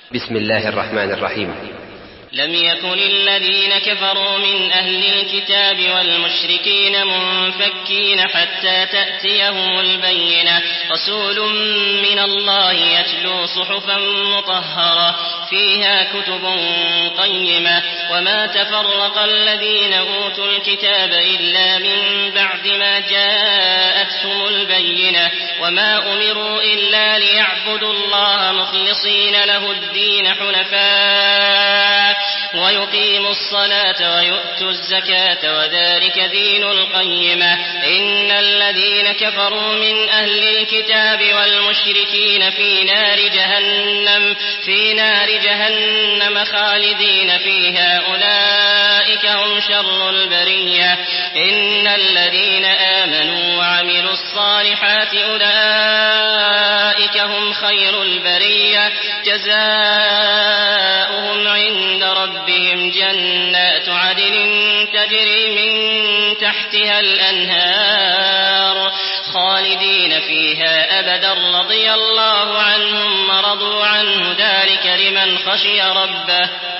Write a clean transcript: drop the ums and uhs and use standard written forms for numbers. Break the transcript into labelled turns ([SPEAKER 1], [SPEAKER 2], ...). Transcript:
[SPEAKER 1] بسم الله الرحمن الرحيم.
[SPEAKER 2] لم يكن الذين كفروا من أهل الكتاب والمشركين منفكين حتى تأتيهم البينة، رسول من الله يتلو صحفا مطهرة فيها كتب قيمة، وما تفرق الذين أوتوا الكتاب إلا من بعد ما جاءتهم البينة، وما أمروا إلا ليعبدوا الله مخلصين له الدين حنفاء ويقيموا الصلاة ويؤتوا الزكاة وذلك دين القيمة. إن الذين كفروا من أهل الكتاب والمشركين في نار جهنم خالدين فيها أولئك هم شر البرية. إن الذين آمنوا وعملوا الصالحات أولئك هم خير البرية، جزاؤهم عند ربهم جنات عدن تجري من تحتها الأنهار خالدين فيها أبدا، رضي الله عنهم ورضوا عنه، ذلك لمن خشي ربه.